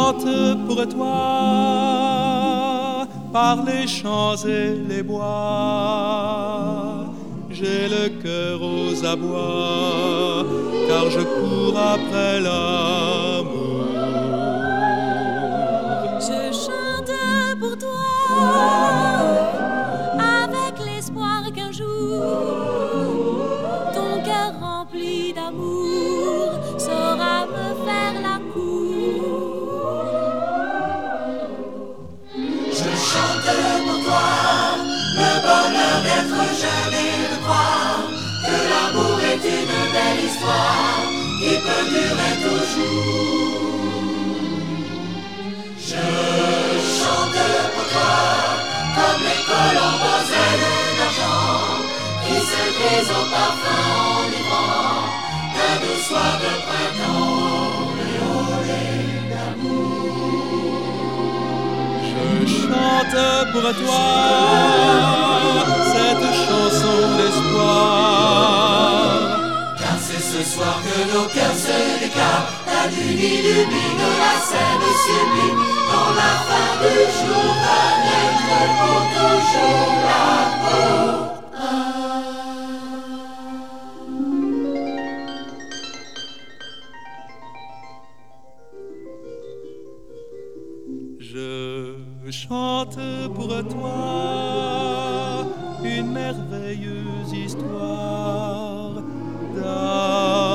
chante pour toi par les champs et les bois. J'ai le cœur aux abois, car je cours après l'amour. Je chante pour toi, avec l'espoir qu'un jour, ton cœur rempli d'amour saura me faire la cour. Je chante pour toi, le bonheur d'être jeune et de croire que l'amour est une belle histoire qui peut durer toujours. Je chante pour toi, comme les colombes aux ailes d'argent qui se grisent au parfum enivrant d'un doux soir de printemps auréolé d'amour. Je chante pour toi cette chanson d'espoir. Car c'est ce soir que nos cœurs se déclarent, la lune illumine la scène sublime, dans la fin du jour va naître pour toujours l'amour. Je chante pour toi une merveilleuse histoire d'amour.